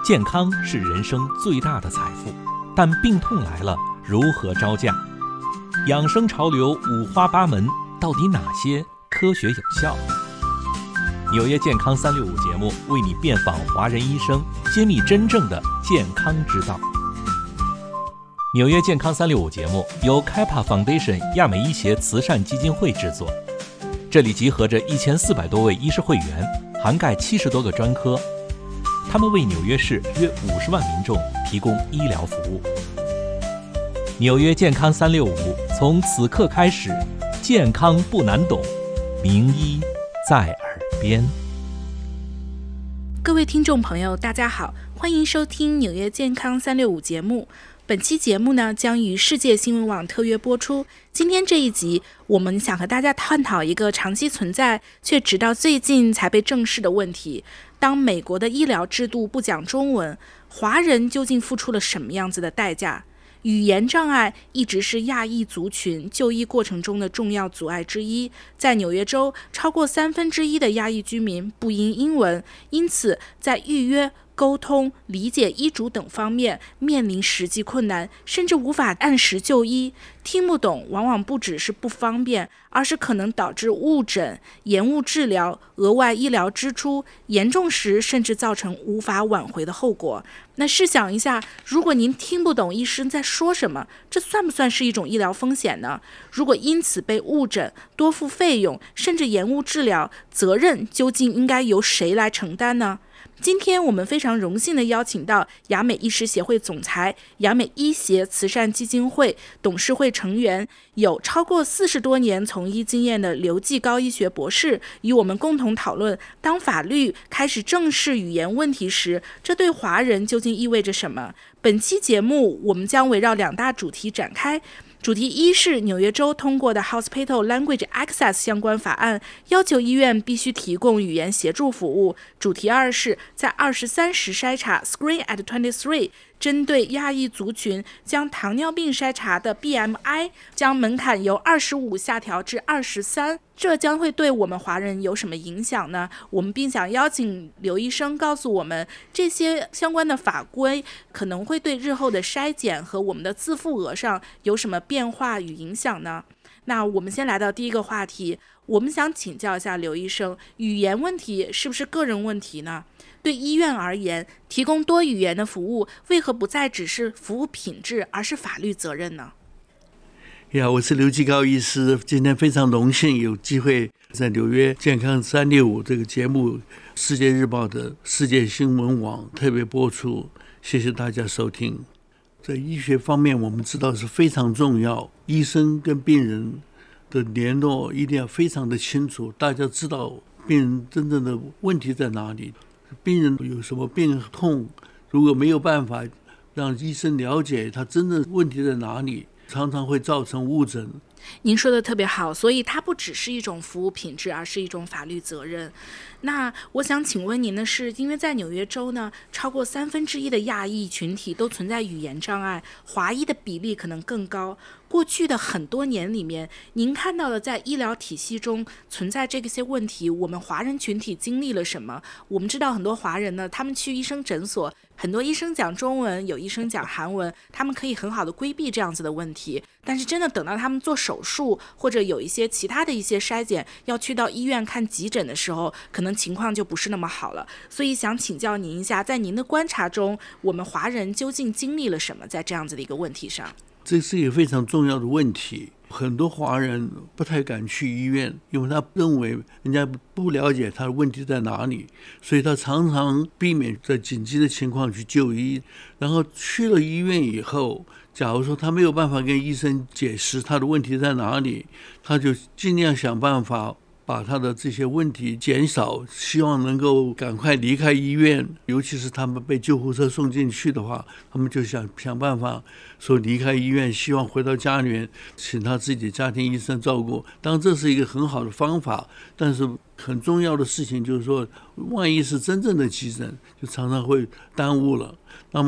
健康是人生最大的财富，但病痛来了，如何招架？养生潮流五花八门，到底哪些科学有效？纽约健康365节目为你遍访华人医生，揭秘真正的健康之道。纽约健康365节目由 Kappa Foundation 亚美医协慈善基金会制作，这里集合着1400多位医师会员，涵盖70多个专科，他们为纽约市约50万民众提供医疗服务。纽约健康365，从此刻开始，健康不难懂，名医在耳边。 各位听众朋友，大家好，欢迎收听纽约健康365节目。本期节目呢，将于世界新闻网特约播出。今天这一集，我们想和大家探讨一个长期存在却直到最近才被正视的问题：当美国的医疗制度不讲中文，华人究竟付出了什么样子的代价？语言障碍一直是亚裔族群就医过程中的重要阻碍之一。在纽约州，超过1/3的亚裔居民不英英文，因此在预约、沟通、理解医嘱等方面面临实际困难，甚至无法按时就医。听不懂往往不只是不方便，而是可能导致误诊、延误治疗、额外医疗支出，严重时甚至造成无法挽回的后果。那试想一下，如果您听不懂医生在说什么，这算不算是一种医疗风险呢？如果因此被误诊、多付费用，甚至延误治疗，责任究竟应该由谁来承担呢？今天我们非常荣幸地邀请到亚美医师协会总裁、亚美医协慈善基金会董事会成员，有超过40多年从医经验的刘继高医学博士，与我们共同讨论，当法律开始正视语言问题时，这对华人究竟意味着什么？本期节目我们将围绕2大主题展开。主题1是纽约州通过的 Hospital Language Access 相关法案，要求医院必须提供语言协助服务。主题2是在23时筛查 Screen at 23，针对亚裔族群将糖尿病筛查的 BMI 将门槛由25下调至23，这将会对我们华人有什么影响呢？我们并想邀请刘医生告诉我们，这些相关的法规可能会对日后的筛检和我们的自付额上有什么变化与影响呢？那我们先来到第一个话题，我们想请教一下刘医生，语言问题是不是个人问题呢？对医院而言，提供多语言的服务为何不再只是服务品质，而是法律责任呢？ 我是刘继高医师，今天非常荣幸有机会在纽约健康365这个节目世界日报的世界新闻网特别播出，谢谢大家收听。在医学方面，我们知道是非常重要，医生跟病人的联络一定要非常的清楚，大家知道病人真正的问题在哪里，病人有什么病痛，如果没有办法让医生了解他真正问题在哪里，常常会造成误诊。 您说的特别好，所以它不只是一种服务品质，而是一种法律责任。那我想请问您的是，因为在纽约州呢，超过1/3的亚裔群体都存在语言障碍，华裔的比例可能更高。过去的很多年里面，您看到的在医疗体系中存在这些问题，我们华人群体经历了什么？我们知道很多华人呢，他们去医生诊所，很多医生讲中文，有医生讲韩文，他们可以很好的规避这样子的问题。但是真的等到他们做手术，或者有一些其他的一些筛检，要去到医院看急诊的时候，可能情况就不是那么好了。所以想请教您一下，在您的观察中，我们华人究竟经历了什么在这样子的一个问题上？ 这是一个非常重要的问题，很多华人不太敢去医院，因为他认为人家不了解他的问题在哪里，所以他常常避免在紧急的情况去就医。然后去了医院以后，假如说他没有办法跟医生解释他的问题在哪里，他就尽量想办法把他的这些问题减少，希望能够赶快离开医院。尤其是他们被救护车送进去的话，他们就想办法说离开医院，希望回到家里面请他自己的家庭医生照顾。当然这是一个很好的方法，但是很重要的事情就是说，万一是真正的急诊，就常常会耽误了。那么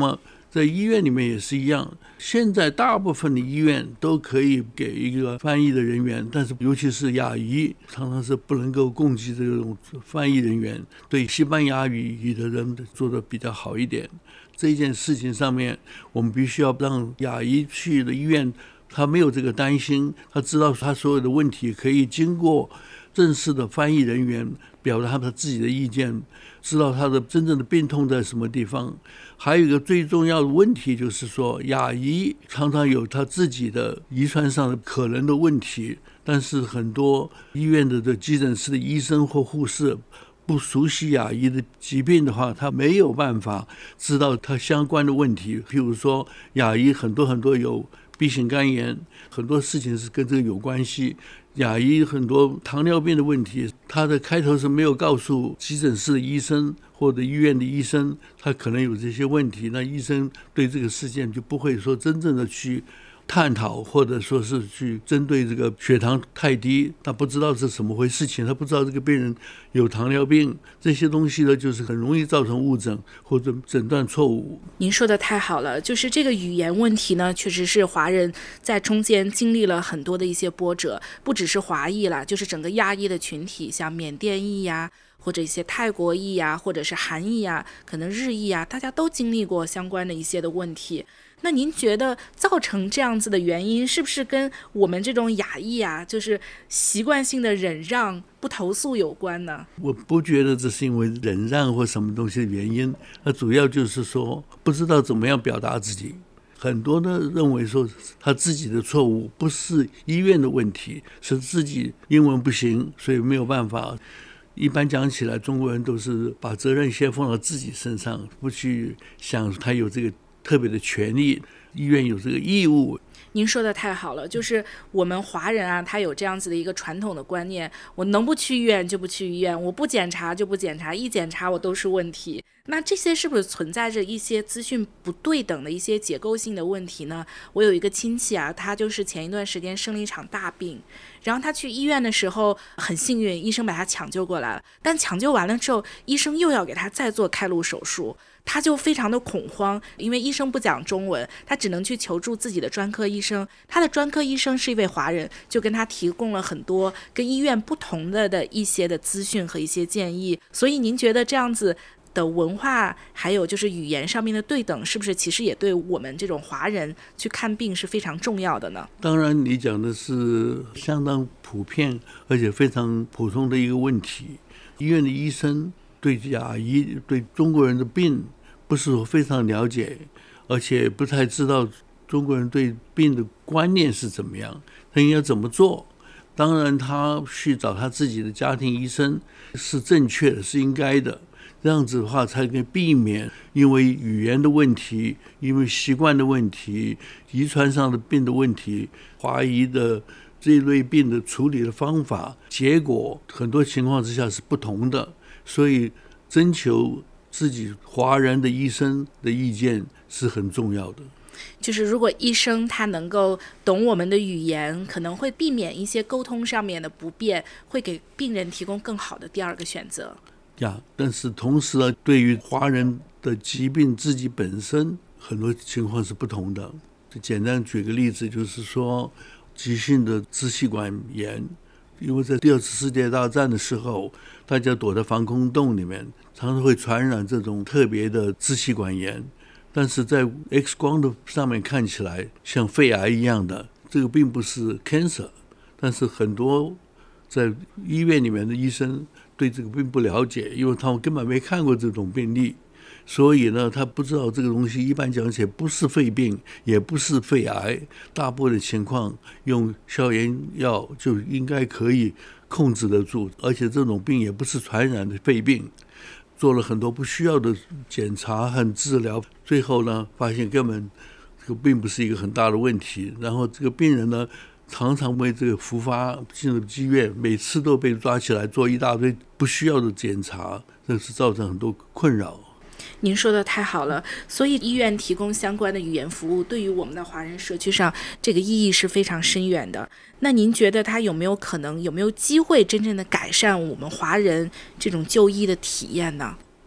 在医院里面也是一样，现在大部分的医院都可以给一个翻译的人员，但是尤其是亚裔常常是不能够供给这种翻译人员，对西班牙语的人做得比较好一点。这件事情上面，我们必须要让亚裔去的医院，他没有这个担心，他知道他所有的问题可以经过正式的翻译人员表达他自己的意见，知道他的真正的病痛在什么地方。还有一个最重要的问题就是说，亚裔常常有他自己的遗传上的可能的问题，但是很多医院的急诊室的医生或护士不熟悉亚裔的疾病的话，他没有办法知道他相关的问题。譬如说亚裔很多有B型肝炎，很多事情是跟这个有关系。亚裔很多糖尿病的问题，他的开头是没有告诉急诊室的医生或者医院的医生，他可能有这些问题，那医生对这个事件就不会说真正的去探讨，或者说是去针对这个血糖太低，他不知道是什么回事情，他不知道这个病人有糖尿病，这些东西呢，就是很容易造成误诊或者诊断错误。 您说的太好了，就是这个语言问题呢，确实是华人在中间经历了很多的一些波折，不只是华裔啦，就是整个亚裔的群体，像缅甸裔呀，或者一些泰国裔呀，或者是韩裔呀，可能日裔呀，大家都经历过相关的一些的问题。那您觉得造成这样子的原因是不是跟我们这种亚裔啊，就是习惯性的忍让不投诉有关呢？ 我不觉得这是因为忍让或什么东西的原因，那主要就是说不知道怎么样表达自己。很多人认为说他自己的错误不是医院的问题，是自己英文不行，所以没有办法。一般讲起来，中国人都是把责任先放到自己身上，不去想他有这个特别的权利，医院有这个义务。 您说的太好了，就是我们华人啊，他有这样子的一个传统的观念，我能不去医院就不去医院，我不检查就不检查，一检查我都是问题。那这些是不是存在着一些资讯不对等的一些结构性的问题呢？我有一个亲戚啊，他就是前一段时间生了一场大病，然后他去医院的时候很幸运，医生把他抢救过来了，但抢救完了之后，医生又要给他再做开颅手术，他就非常的恐慌，因为医生不讲中文，他只能去求助自己的专科医生。他的专科医生是一位华人，就跟他提供了很多跟医院不同的一些的资讯和一些建议。所以您觉得这样子的文化还有就是语言上面的对等，是不是其实也对我们这种华人去看病是非常重要的呢？ 当然你讲的是相当普遍而且非常普通的一个问题。医院的医生对亚裔对中国人的病不是说非常了解，而且不太知道中国人对病的观念是怎么样，他应该怎么做。当然他去找他自己的家庭医生是正确的，是应该的，这样子的话才可以避免因为语言的问题，因为习惯的问题，遗传上的病的问题，华裔的这一类病的处理的方法，结果很多情况之下是不同的，所以征求自己华人的医生的意见是很重要的。 就是如果医生他能够懂我们的语言，可能会避免一些沟通上面的不便，会给病人提供更好的第二个选择。 但是同时呢，对于华人的疾病自己本身很多情况是不同的。简单举个例子，就是说急性的支气管炎，因为在第二次世界大战的时候，大家躲在防空洞里面，常常会传染这种特别的支气管炎，但是在 X 光的上面看起来像肺癌一样的，这个并不是 cancer， 但是很多在医院里面的医生对这个并不了解，因为他们根本没看过这种病例，所以呢，他不知道这个东西一般讲起来不是肺病，也不是肺癌，大部分的情况用消炎药就应该可以控制得住，而且这种病也不是传染的肺病。做了很多不需要的检查和治疗，最后呢，发现根本这个并不是一个很大的问题。然后这个病人呢，常常为这个复发进入医院，每次都被抓起来做一大堆不需要的检查，这是造成很多困扰。 您说的太好了，所以医院提供相关的语言服务，对于我们的华人社区上，这个意义是非常深远的。那您觉得它有没有可能，有没有机会真正的改善我们华人这种就医的体验呢？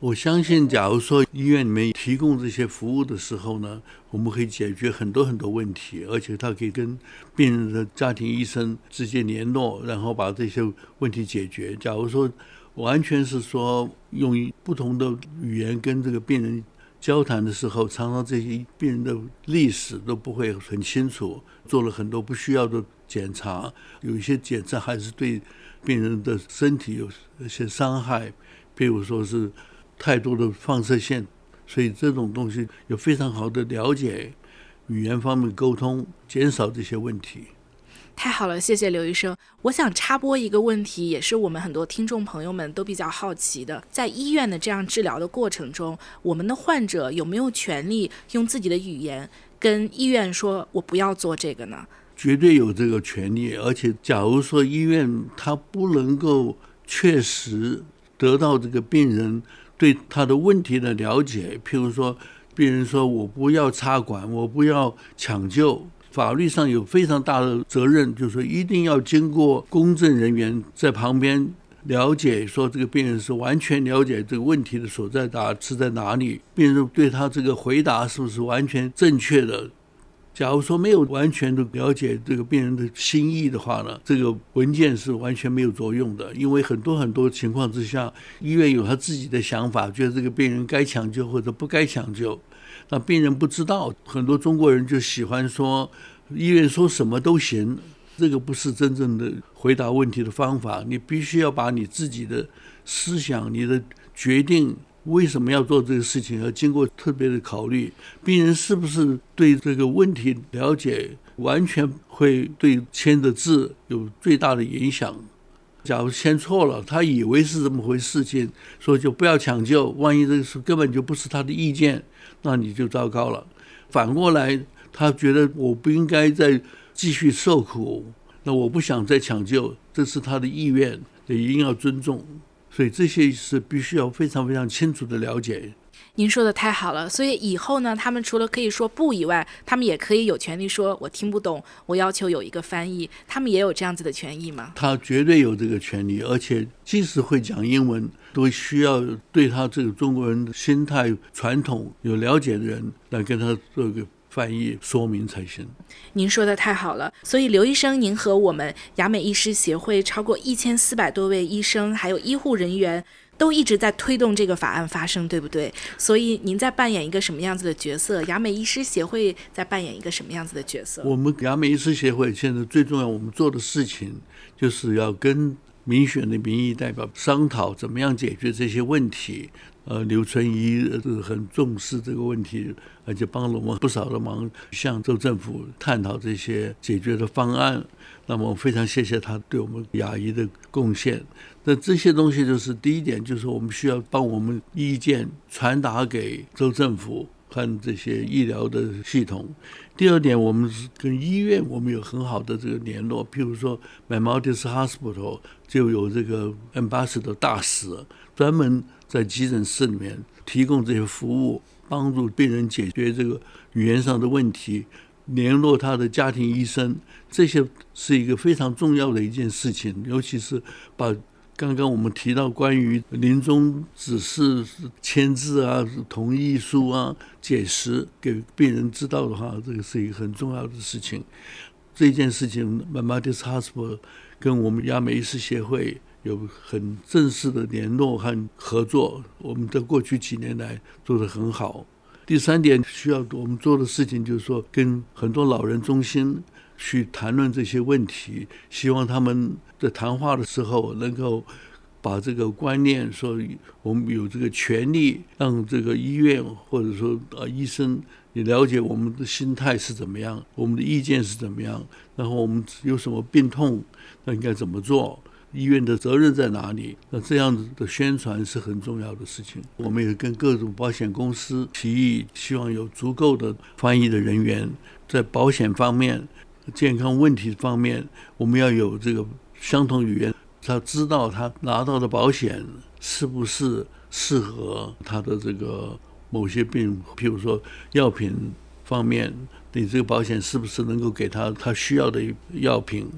我相信假如说医院里面提供这些服务的时候呢，我们可以解决很多很多问题，而且它可以跟病人的家庭医生直接联络，然后把这些问题解决。假如说完全是说用不同的语言跟这个病人交谈的时候，常常这些病人的历史都不会很清楚，做了很多不需要的检查，有一些检查还是对病人的身体有一些伤害，比如说是太多的放射线，所以这种东西有非常好的了解，语言方面沟通，减少这些问题。 太好了，谢谢刘医生。我想插播一个问题，也是我们很多听众朋友们都比较好奇的，在医院的这样治疗的过程中，我们的患者有没有权利用自己的语言跟医院说我不要做这个呢？ 绝对有这个权利，而且假如说医院他不能够确实得到这个病人对他的问题的了解，譬如说病人说我不要插管，我不要抢救，法律上有非常大的责任，就是说一定要经过公证人员在旁边了解，说这个病人是完全了解这个问题的所在是在哪里，病人对他这个回答是不是完全正确的。假如说没有完全的了解这个病人的心意的话呢，这个文件是完全没有作用的。因为很多情况之下，医院有他自己的想法，觉得这个病人该抢救或者不该抢救，那病人不知道。很多中国人就喜欢说医院说什么都行，这个不是真正的回答问题的方法。你必须要把你自己的思想，你的决定为什么要做这个事情，要经过特别的考虑，病人是不是对这个问题了解，完全会对签的字有最大的影响。假如签错了，他以为是这么回事情，说就不要抢救，万一这个事根本就不是他的意见，那你就糟糕了。反过来，他觉得我不应该再继续受苦，那我不想再抢救，这是他的意愿，也一定要尊重。所以这些是必须要非常非常清楚的了解。 您说的太好了，所以以后呢，他们除了可以说不以外，他们也可以有权利说我听不懂，我要求有一个翻译，他们也有这样子的权益吗？ 他绝对有这个权利，而且即使会讲英文，都需要对他这个中国人的心态传统有了解的人来跟他做个翻译说明才行。 您说的太好了，所以刘医生，您和我们雅美医师协会超过1400多位医生还有医护人员都一直在推动这个法案发生，对不对？所以您在扮演一个什么样子的角色？雅美医师协会在扮演一个什么样子的角色？ 我们雅美医师协会现在最重要，我们做的事情就是要跟民选的民意代表商讨怎么样解决这些问题。刘春怡很重视这个问题，而且帮了我们不少的忙，向州政府探讨这些解决的方案。那么我非常谢谢他对我们雅医的贡献。那这些东西就是第一点，就是我们需要帮我们意见传达给州政府和这些医疗的系统。第二点，我们跟医院我们有很好的这个联络，譬如说 Maimonides Hospital 就有这个 Ambassador 大使，专门在急诊室里面提供这些服务，帮助病人解决这个语言上的问题，联络他的家庭医生，这些是一个非常重要的一件事情。尤其是把刚刚我们提到关于临终指示签字啊、同意书啊、解释给病人知道的话，这个是一个很重要的事情。这件事情 Maimonides Hospital 跟我们雅美医师协会有很正式的联络和合作，我们在过去几年来做得很好。第三点需要我们做的事情就是说，跟很多老人中心去谈论这些问题，希望他们在谈话的时候能够把这个观念说，我们有这个权利让这个医院或者说医生也了解我们的心态是怎么样，我们的意见是怎么样，然后我们有什么病痛，那应该怎么做，医院的责任在哪里？那这样子的宣传是很重要的事情。我们也跟各种保险公司提议，希望有足够的翻译的人员，在保险方面、健康问题方面，我们要有这个相同语言，他知道他拿到的保险是不是适合他的这个某些病，譬如说药品方面，你这个保险是不是能够给他需要的药品。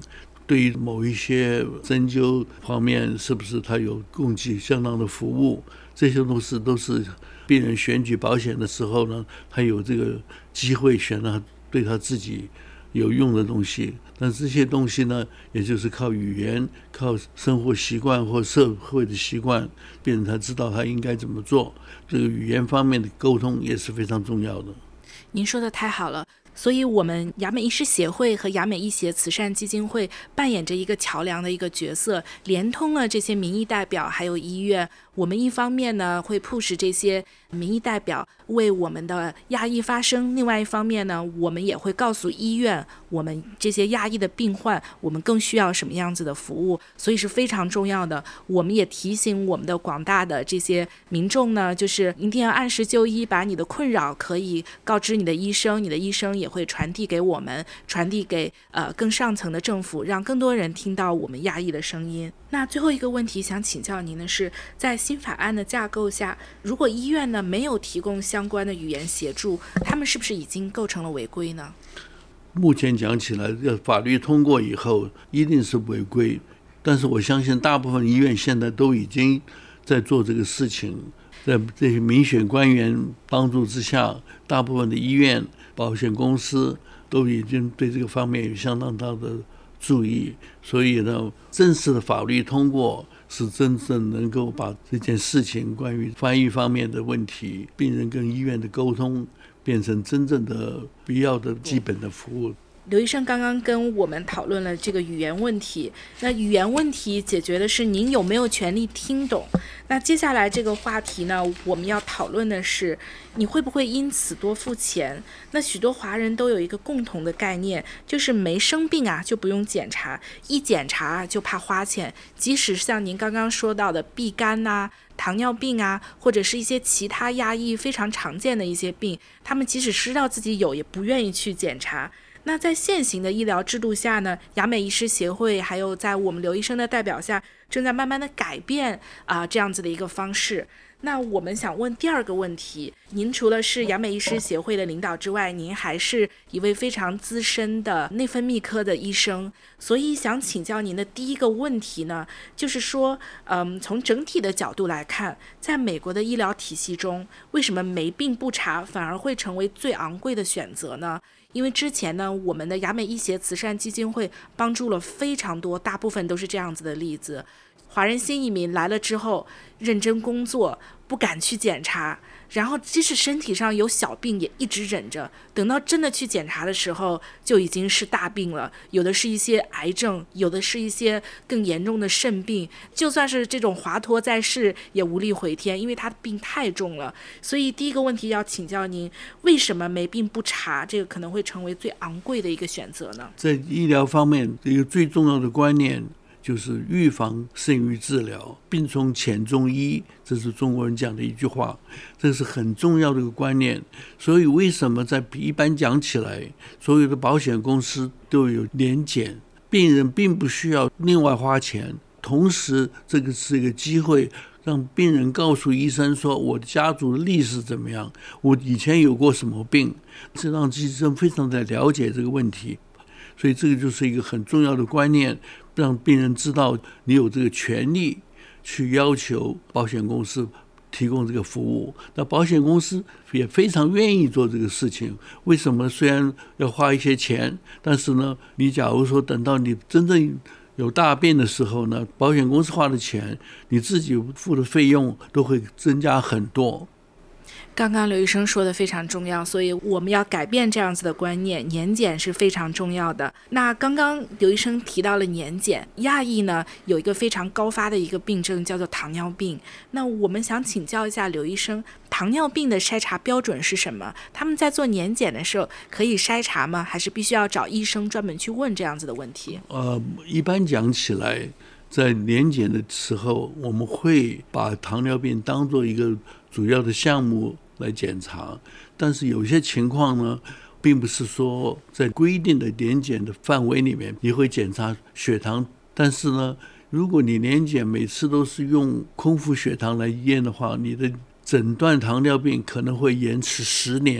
对于某一些针灸方面是不是他有供给相当的服务，这些都是病人选举保险的时候呢，他有这个机会选到对他自己有用的东西。但这些东西呢，也就是靠语言、靠生活习惯或社会的习惯，病人才知道他应该怎么做。这个语言方面的沟通也是非常重要的。 您说的太好了。所以我们雅美医师协会和雅美医协慈善基金会扮演着一个桥梁的一个角色，连通了这些民意代表还有医院。我们一方面呢会 push 这些民意代表为我们的亚裔发声，另外一方面呢我们也会告诉医院，我们这些亚裔的病患我们更需要什么样子的服务，所以是非常重要的。我们也提醒我们的广大的这些民众呢，就是一定要按时就医，把你的困扰可以告知你的医生，你的医生也会传递给我们，传递给更上层的政府，让更多人听到我们亚裔的声音。那最后一个问题想请教您的是，在新法案的架构下，如果医院呢没有提供相关的语言协助，他们是不是已经构成了违规呢？ 目前讲起来，法律通过以后一定是违规，但是我相信大部分医院现在都已经在做这个事情，在这些民选官员帮助之下，大部分的医院、保险公司都已经对这个方面有相当大的注意。所以呢，正式的法律通过是真正能够把这件事情关于翻译方面的问题、病人跟医院的沟通变成真正的必要的基本的服务。 刘医生刚刚跟我们讨论了这个语言问题，那语言问题解决的是您有没有权利听懂。那接下来这个话题呢，我们要讨论的是你会不会因此多付钱。那许多华人都有一个共同的概念，就是没生病啊就不用检查，一检查就怕花钱。即使像您刚刚说到的B肝啊、糖尿病啊，或者是一些其他亚裔非常常见的一些病，他们即使知道自己有也不愿意去检查。那在现行的医疗制度下呢，雅美医师协会还有在我们刘医生的代表下，正在慢慢的改变这样子的一个方式。那我们想问第二个问题，您除了是雅美医师协会的领导之外，您还是一位非常资深的内分泌科的医生，所以想请教您的第一个问题呢，就是说从整体的角度来看，在美国的医疗体系中，为什么没病不查反而会成为最昂贵的选择呢？因为之前呢，我们的雅美医协慈善基金会帮助了非常多，大部分都是这样子的例子。华人新移民来了之后，认真工作，不敢去检查，然后即使身体上有小病也一直忍着，等到真的去检查的时候就已经是大病了，有的是一些癌症，有的是一些更严重的肾病，就算是这种华佗在世也无力回天，因为他的病太重了。所以第一个问题要请教您，为什么没病不查，这个可能会成为最昂贵的一个选择呢？ 在医疗方面，一个最重要的观念就是预防胜于治疗，病从浅中医，这是中国人讲的一句话，这是很重要的一个观念。所以为什么在一般讲起来，所有的保险公司都有年检，病人并不需要另外花钱，同时这个是一个机会让病人告诉医生说我的家族的历史怎么样，我以前有过什么病，这让医生非常的了解这个问题。所以这个就是一个很重要的观念，让病人知道你有这个权利去要求保险公司提供这个服务。那保险公司也非常愿意做这个事情。为什么？虽然要花一些钱，但是呢，你假如说等到你真正有大病的时候呢，保险公司花的钱，你自己付的费用都会增加很多。 刚刚刘医生说的非常重要，所以我们要改变这样子的观念，年检是非常重要的。那刚刚刘医生提到了年检，亚裔呢有一个非常高发的一个病症叫做糖尿病。那我们想请教一下刘医生，糖尿病的筛查标准是什么？他们在做年检的时候可以筛查吗？还是必须要找医生专门去问这样子的问题？ 一般讲起来，在年检的时候，我们会把糖尿病当作一个主要的项目来检查，但是有些情况呢，并不是说在规定的年检的范围里面，你会检查血糖，但是呢，如果你年检每次都是用空腹血糖来验的话，你的诊断糖尿病可能会延迟10年。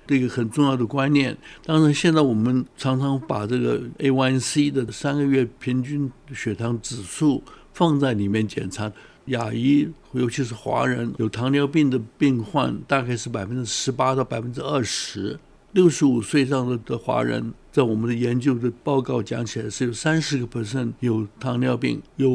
这个很重要的观念。当然现在我们常常把这个 A1C 的3个月平均血糖指数放在里面检查，亚裔尤其是华人有糖尿病的病患大概是18%到20%，65岁以上的华人在我们的研究的报告讲起来是有30% 有糖尿病，有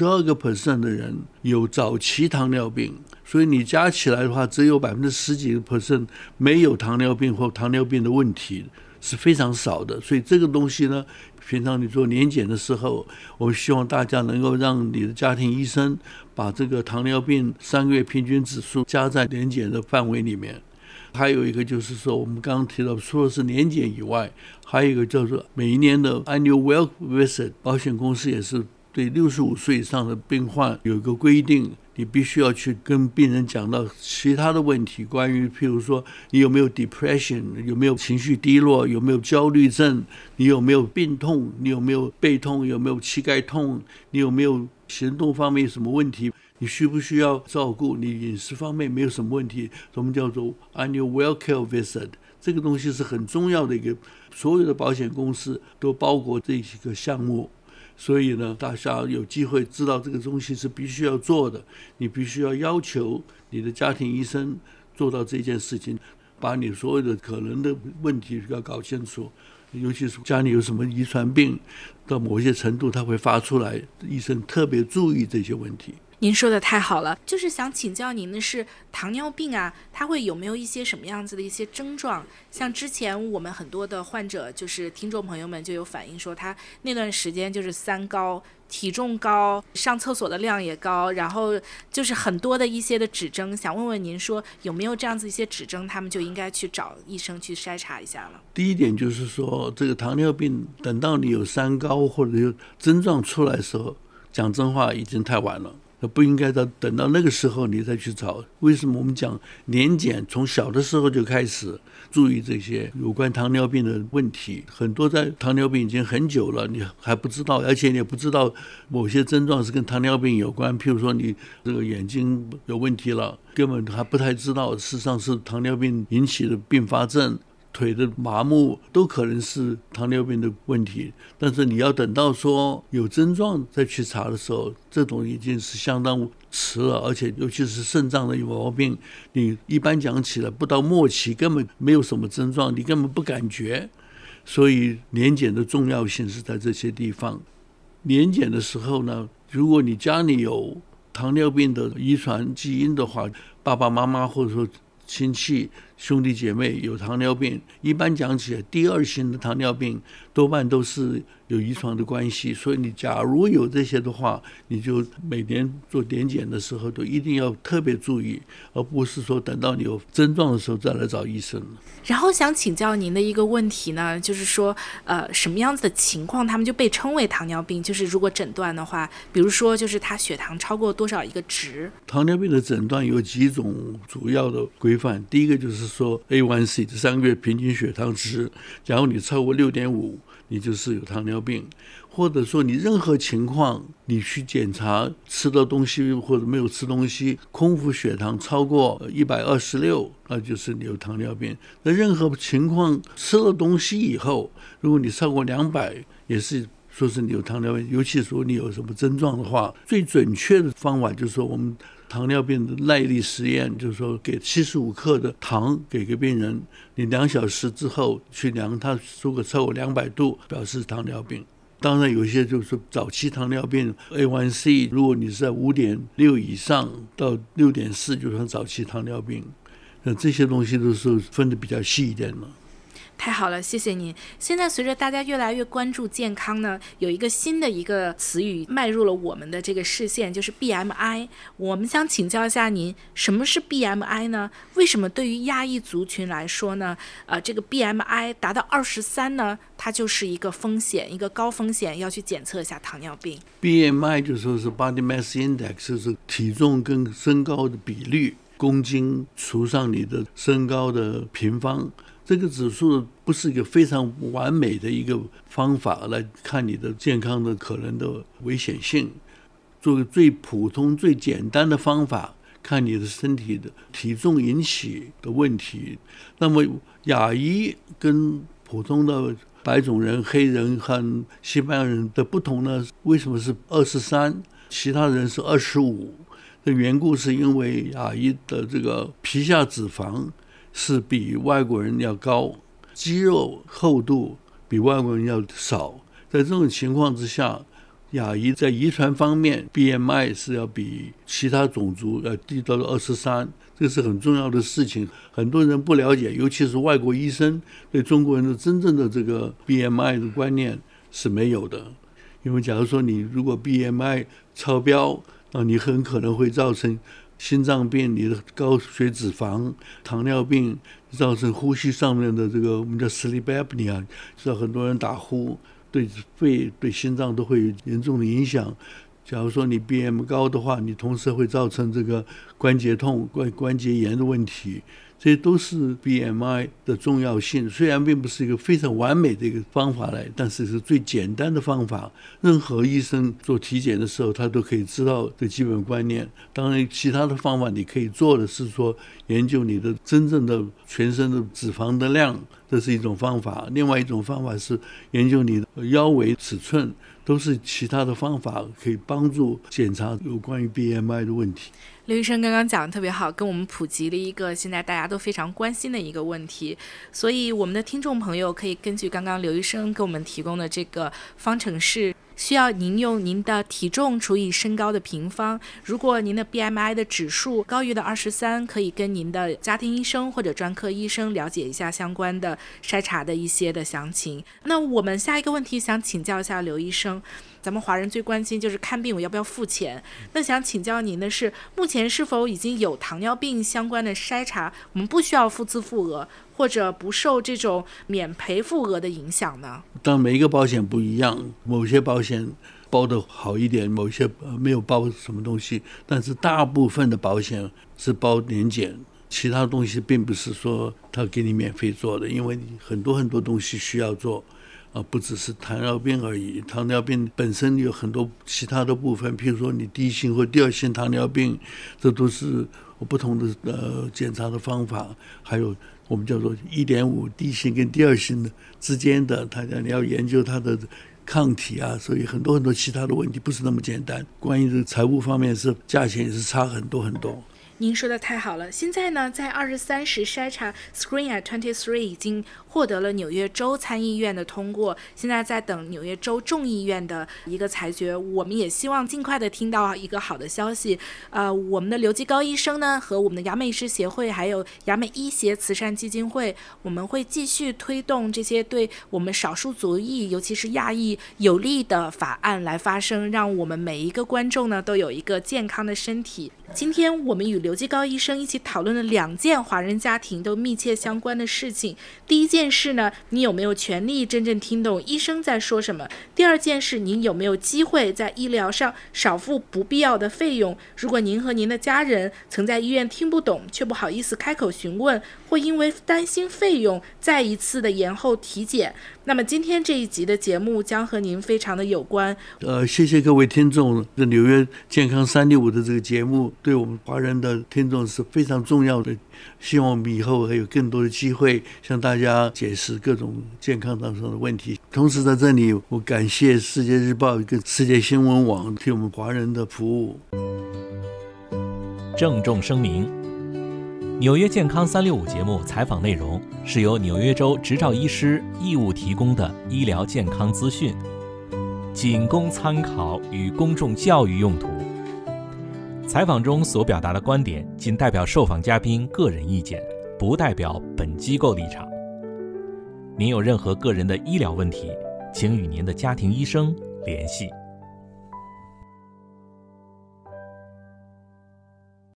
52% 的人有早期糖尿病，所以你加起来的话只有10几%没有糖尿病或糖尿病的问题，是非常少的。所以这个东西呢，平常你做年检的时候，我们希望大家能够让你的家庭医生把这个糖尿病3个月平均指数加在年检的范围里面。还有一个就是说，我们刚刚提到除了是年检以外，还有一个叫做每一年的 annual well visit， 保险公司也是对65岁以上的病患有一个规定，你必须要去跟病人讲到其他的问题，关于譬如说你有没有 depression， 有没有情绪低落，有没有焦虑症，你有没有病痛，你有没有背痛，有没有膝盖痛，你有没有行动方面有什么问题，你需不需要照顾，你饮食方面没有什么问题，我们叫做 annual well care visit。 这个东西是很重要的一个，所有的保险公司都包括这几个项目。所以呢，大家有机会知道这个东西是必须要做的，你必须要求你的家庭医生做到这件事情，把你所有的可能的问题要搞清楚，尤其是家里有什么遗传病，到某些程度它会发出来，医生特别注意这些问题。 您说的太好了，就是想请教您的是糖尿病啊，它会有没有一些什么样子的一些症状？像之前我们很多的患者，就是听众朋友们就有反映说，他那段时间就是3高，体重高，上厕所的量也高，然后就是很多的一些的指征，想问问您说有没有这样子一些指征，他们就应该去找医生去筛查一下了。 第一点就是说，这个糖尿病等到你有3高或者有症状出来的时候，讲真话已经太晚了，不应该等到那个时候你再去找。为什么我们讲年检从小的时候就开始注意这些有关糖尿病的问题？很多在糖尿病已经很久了，你还不知道，而且你也不知道某些症状是跟糖尿病有关，譬如说你这个眼睛有问题了，根本还不太知道事实上是糖尿病引起的并发症，腿的麻木都可能是糖尿病的问题。但是你要等到说有症状再去查的时候，这种已经是相当迟了，而且尤其是肾脏的有毛病，你一般讲起来不到末期根本没有什么症状，你根本不感觉。所以年检的重要性是在这些地方。年检的时候呢，如果你家里有糖尿病的遗传基因的话，爸爸妈妈或者说亲戚兄弟姐妹有糖尿病，一般讲起来第2型的糖尿病多半都是有遗传的关系，所以你假如有这些的话，你就每年做年检的时候都一定要特别注意，而不是说等到你有症状的时候再来找医生。 然后想请教您的一个问题呢，就是说什么样子的情况他们就被称为糖尿病？就是如果诊断的话，比如说就是他血糖超过多少一个值？糖尿病的诊断有几种主要的规范，第一个就是说 A1C 这3个月平均血糖值，假如你超过6.5，你就是有糖尿病。或者说你任何情况你去检查吃的东西或者没有吃东西，空腹血糖超过126，那就是你有糖尿病。那任何情况吃了东西以后，如果你超过200，也是说是你有糖尿病。尤其说你有什么症状的话，最准确的方法就是说我们糖尿病的耐力实验，就是说给75克的糖给个病人，你2小时之后去量他，如果超过200度，表示糖尿病。当然有一些就是早期糖尿病 A1C， 如果你是在 5.6 以上到 6.4 就算早期糖尿病。那这些东西都是分得比较细一点了。 太好了，谢谢您。现在随着大家越来越关注健康呢，有一个新的一个词语迈入了我们的这个视线，就是 BMI。 我们想请教一下您，什么是 BMI 呢？为什么对于亚裔族群来说呢，这个 BMI 达到23呢，它就是一个风险，一个高风险，要去检测一下糖尿病。 BMI 就说是 Body Mass Index， 就是体重跟身高的比率，公斤除上你的身高的平方。这个指数不是一个非常完美的一个方法来看你的健康的可能的危险性。做个最普通最简单的方法， 看你的身体的体重引起的问题。那么亚裔跟普通的白种人、黑人和西班牙人的不同呢？为什么是23，其他人是25？的缘故是因为亚裔的这个皮下脂肪是比外国人要高，肌肉厚度比外国人要少。在这种情况之下，亚裔在遗传方面 BMI 是要比其他种族要低到23，这是很重要的事情，很多人不了解，尤其是外国医生对中国人的真正的这个 BMI 的观念是没有的。因为假如说你如果 BMI 超标，那你很可能会造成心脏病、你的高血脂肪、糖尿病，造成呼吸上面的这个我们叫 sleep apnea， 知道很多人打呼对肺、对心脏都会有严重的影响。假如说你 BMI 高的话，你同时会造成这个关节痛、关节炎的问题。这些都是 BMI 的重要性，虽然并不是一个非常完美的一个方法来，但是是最简单的方法。任何医生做体检的时候，他都可以知道的基本观念。当然，其他的方法你可以做的是说，研究你的真正的全身的脂肪的量，这是一种方法。另外一种方法是研究你的腰围尺寸，都是其他的方法可以帮助检查有关于 BMI 的问题。 刘医生刚刚讲的特别好，跟我们普及了一个现在大家都非常关心的一个问题，所以我们的听众朋友可以根据刚刚刘医生给我们提供的这个方程式，需要您用您的体重除以身高的平方。如果您的 BMI 的指数高于了23，可以跟您的家庭医生或者专科医生了解一下相关的筛查的一些的详情。那我们下一个问题想请教一下刘医生，咱们华人最关心就是看病我要不要付钱，那想请教您的是，目前是否已经有糖尿病相关的筛查我们不需要付自付额，或者不受这种免赔付额的影响呢？ 当每一个保险不一样，某些保险包得好一点，某些没有包什么东西，但是大部分的保险是包年检，其他东西并不是说他给你免费做的，因为很多东西需要做。不只是糖尿病而已，糖尿病本身有很多其他的部分，譬如说你第一型或第二型糖尿病，这都是不同的检查的方法。还有我们叫做 1.5 第一型跟第二型的之间的，你要研究它的抗体啊，所以很多其他的问题不是那么简单。关于这财务方面是价钱也是差很多。 您说的太好了。现在呢，在23时筛查 Screen at 23已经获得了纽约州参议院的通过，现在在等纽约州众议院的一个裁决。我们也希望尽快的听到一个好的消息。我们的刘基高医生呢，和我们的亚美医师协会还有亚美医协慈善基金会，我们会继续推动这些对我们少数族裔尤其是亚裔有利的法案来发生，让我们每一个观众呢都有一个健康的身体。今天我们与刘基高医生一起讨论了2件华人家庭都密切相关的事情。第一件事呢，你有没有权利真正听懂医生在说什么？第二件事，您有没有机会在医疗上少付不必要的费用？如果您和您的家人曾在医院听不懂却不好意思开口询问，或因为担心费用再一次的延后体检，那么今天这一集的节目将和您非常的有关。 谢谢各位听众。纽约健康365的这个节目对我们华人的听众是非常重要的，希望我们以后还有更多的机会向大家解释各种健康当中的问题。同时在这里我感谢世界日报跟世界新闻网替我们华人的服务。 郑重声明，纽约健康365节目采访内容是由纽约州执照医师义务提供的医疗健康资讯，仅供参考与公众教育用途。采访中所表达的观点仅代表受访嘉宾个人意见，不代表本机构立场。您有任何个人的医疗问题，请与您的家庭医生联系。